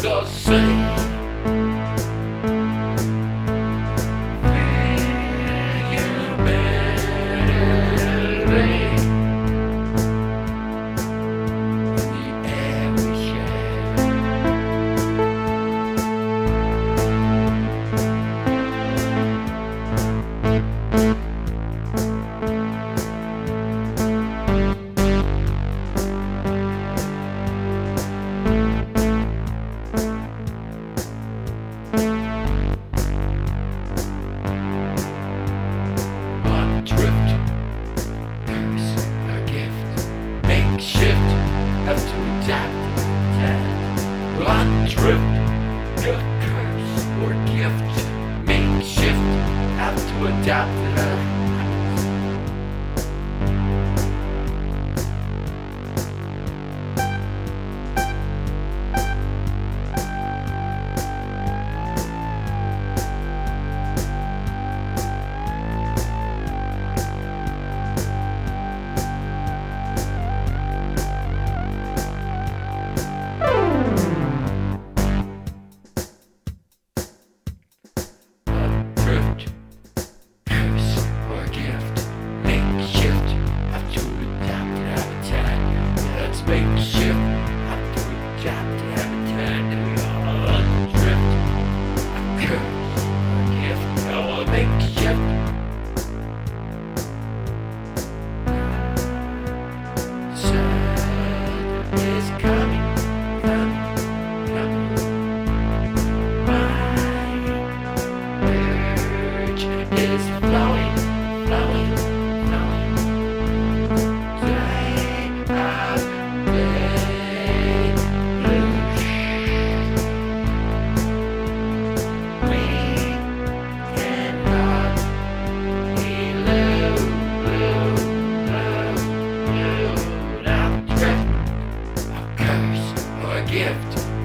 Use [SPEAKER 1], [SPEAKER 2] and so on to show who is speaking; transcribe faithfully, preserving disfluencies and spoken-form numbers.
[SPEAKER 1] the same. Shift, have to adapt, adapt. Drift, a curse or gift. Make shift, have to adapt, adapt. Make shift, have to adapt, habitat, drift, a curse, a gift, oh, make shift. Sun is coming, coming, coming. My urge is flowing, flowing, flowing. Day after gift.